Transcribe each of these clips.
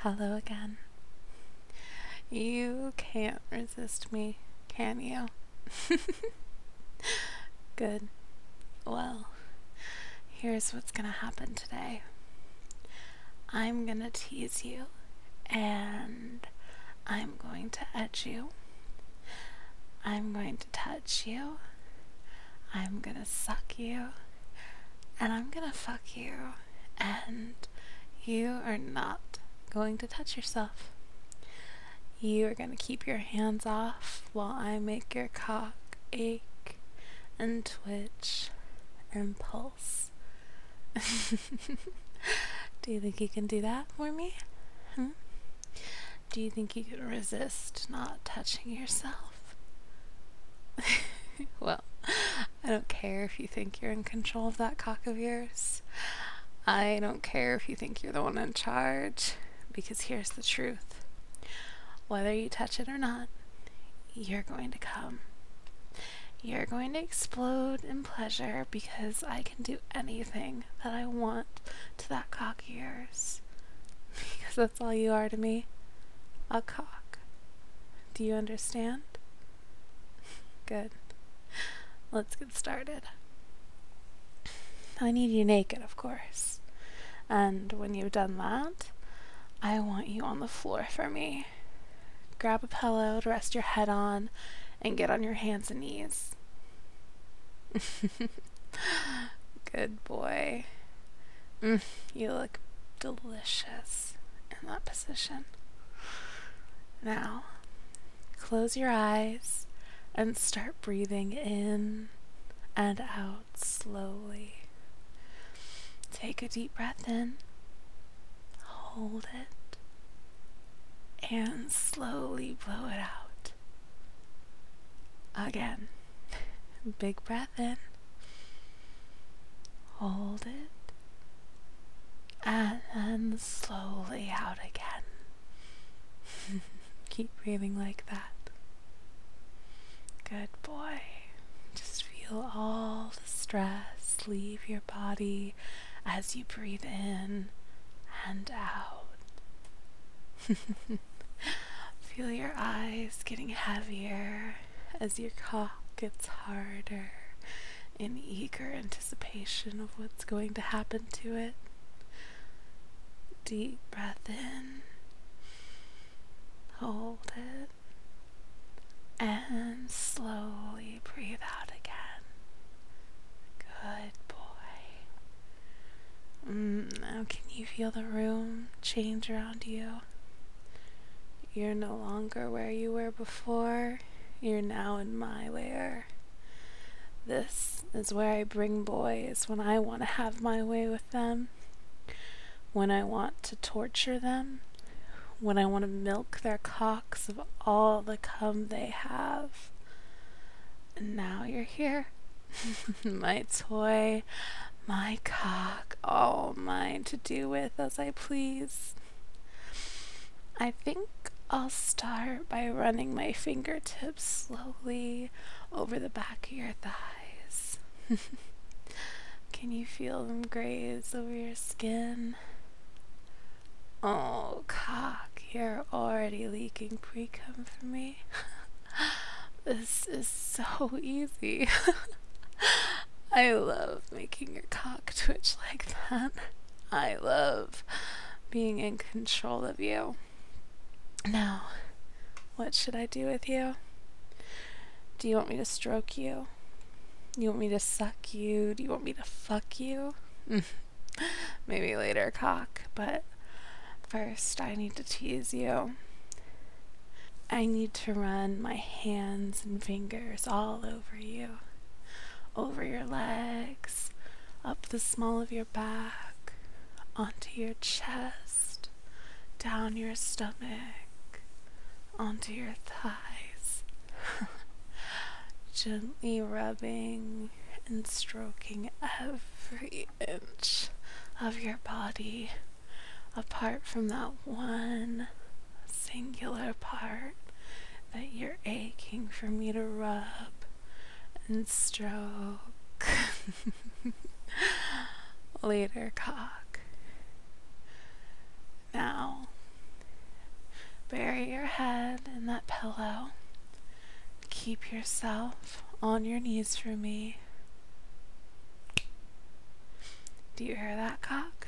Hello again. You can't resist me, can you? Good. Well, here's what's gonna happen today. I'm gonna tease you, and I'm going to edge you. I'm going to touch you. I'm gonna suck you, and I'm gonna fuck you, and you are not going to touch yourself. You are going to keep your hands off while I make your cock ache and twitch and pulse. Do you think you can do that for me? Hmm? Do you think you can resist not touching yourself? Well, I don't care if you think you're in control of that cock of yours. I don't care if you think you're the one in charge, because here's the truth. Whether you touch it or not, you're going to come. You're going to explode in pleasure because I can do anything that I want to that cock of yours. Because that's all you are to me. A cock. Do you understand? Good. Let's get started. I need you naked, of course. And when you've done that, I want you on the floor for me. Grab a pillow to rest your head on and get on your hands and knees. Good boy. You look delicious in that position. Now, close your eyes and start breathing in and out slowly. Take a deep breath in, hold it, and slowly blow it out. Again, big breath in, hold it, and then slowly out again. Keep breathing like that. Good boy. Just feel all the stress leave your body as you breathe in and out. Feel your eyes getting heavier as your cock gets harder in eager anticipation of what's going to happen to it. Deep breath in, hold it, and slowly breathe out again. Good boy. Now can you feel the room change around you? You're no longer where you were before. You're now in my lair. This is where I bring boys when I want to have my way with them, when I want to torture them, when I want to milk their cocks of all the cum they have. And now you're here. My toy, my cock, all mine to do with as I please. I think I'll start by running my fingertips slowly over the back of your thighs. Can you feel them graze over your skin? Oh, cock, you're already leaking pre-cum for me. This is so easy. I love making your cock twitch like that. I love being in control of you. Now, what should I do with you? Do you want me to stroke you? Do you want me to suck you? Do you want me to fuck you? Maybe later, cock, but first I need to tease you. I need to run my hands and fingers all over you, over your legs, up the small of your back, onto your chest, down your stomach, onto your thighs. Gently rubbing and stroking every inch of your body, apart from that one singular part that you're aching for me to rub and stroke. Later, cock. Now, Bury your head in that pillow. Keep yourself on your knees for me. Do you hear that, cock?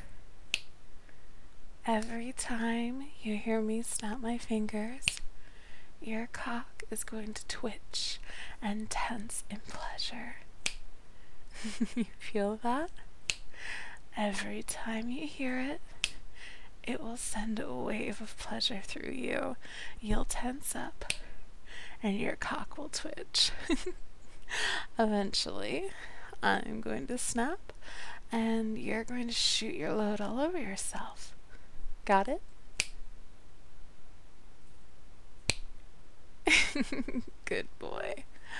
Every time you hear me snap my fingers, your cock is going to twitch and tense in pleasure. You feel that? Every time you hear it, it will send a wave of pleasure through you. You'll tense up, and your cock will twitch. Eventually, I'm going to snap, and you're going to shoot your load all over yourself. Got it? Good boy.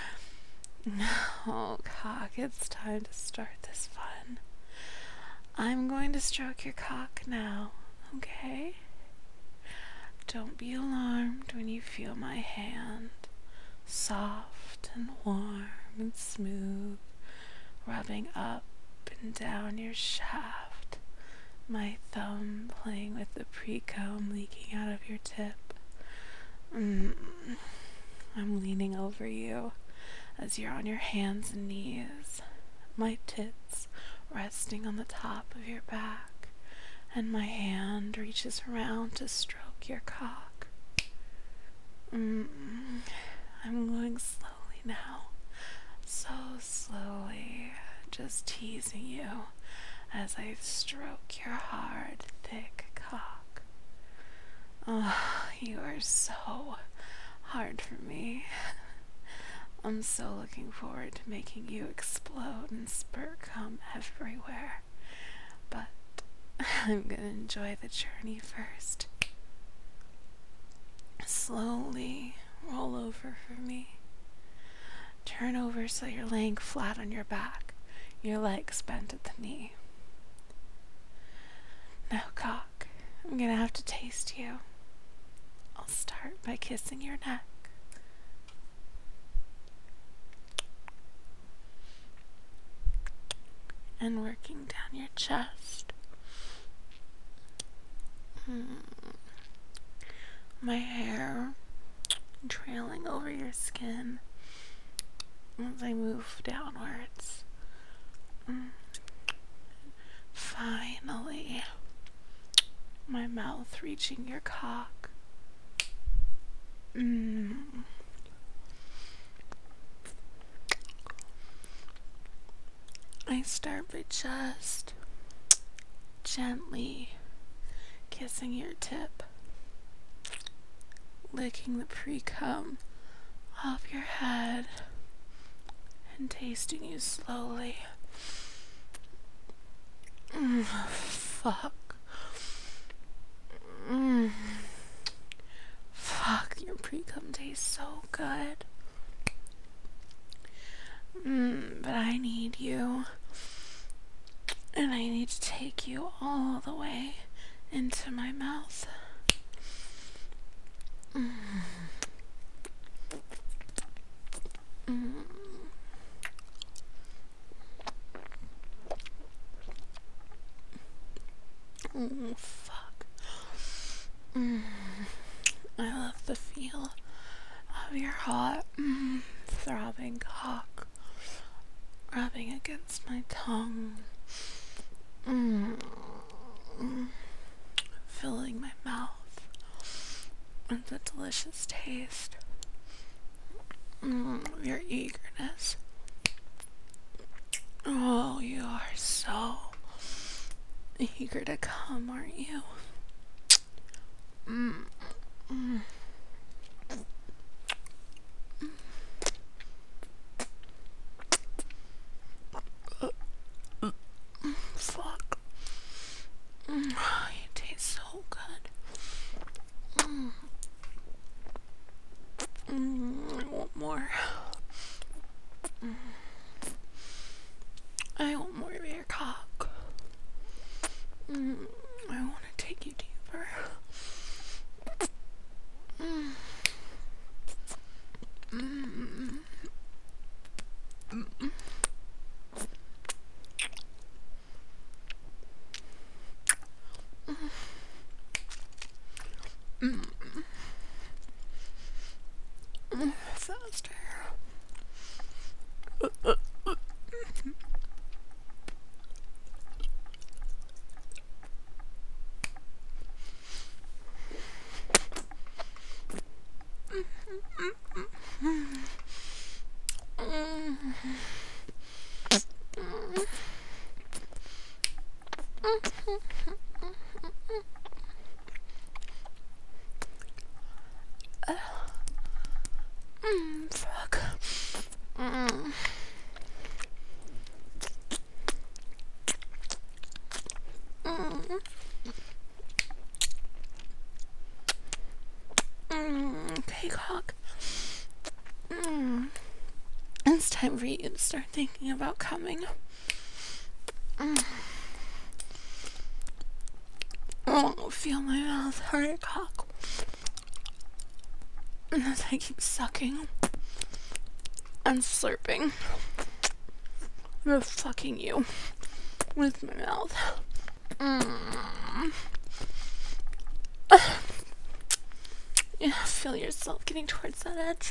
Oh, cock, it's time to start this fun. I'm going to stroke your cock now, okay? Don't be alarmed when you feel my hand, soft and warm and smooth, rubbing up and down your shaft, my thumb playing with the pre-cum leaking out of your tip. I'm leaning over you as you're on your hands and knees, my tits resting on the top of your back, and my hand reaches around to stroke your cock. I'm going slowly now, so slowly, just teasing you as I stroke your hard, thick cock. Oh, you are so hard for me. I'm so looking forward to making you explode and spurt cum everywhere. But I'm gonna enjoy the journey first. Slowly roll over for me. Turn over so you're laying flat on your back, your legs bent at the knee. Now, cock, I'm gonna have to taste you. I'll start by kissing your neck. And working down your chest. My hair trailing over your skin as I move downwards. Finally, my mouth reaching your cock. I start by just gently kissing your tip, licking the pre-cum off your head, and tasting you slowly. Fuck. Fuck, your pre-cum tastes so good. But I need you. And I need to take you all the way into my mouth. Oh, fuck. I love the feel of your hot, throbbing cock rubbing against my tongue, filling my mouth with the delicious taste, your eagerness. Oh, you are so eager to come, aren't you? Fuck. You taste so good. I want more. I want more of your cock. I want to take you deeper. Okay, cock. It's time for you to start thinking about coming. Oh, feel my mouth hurt, cock. As I keep sucking and slurping and fucking you with my mouth. Yeah, feel yourself getting towards that edge.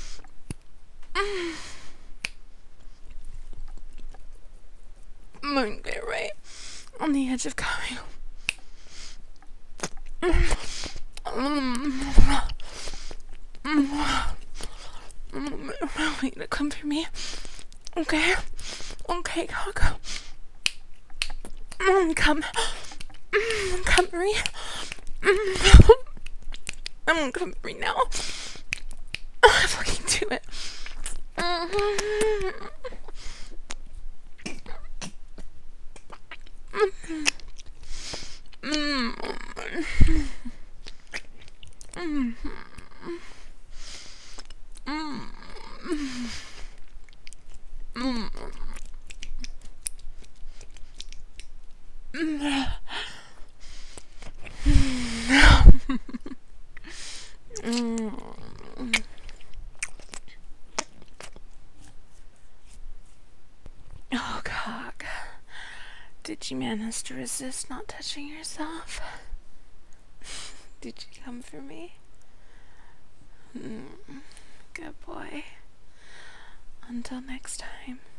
I'm gonna get right on the edge of coming. I want you to come for me. Okay? Okay, cock. Come. Come for me. I'm gonna come for me now. Fucking do it. Oh, cock. Did you manage to resist not touching yourself? Did you come for me? Good boy. Until next time.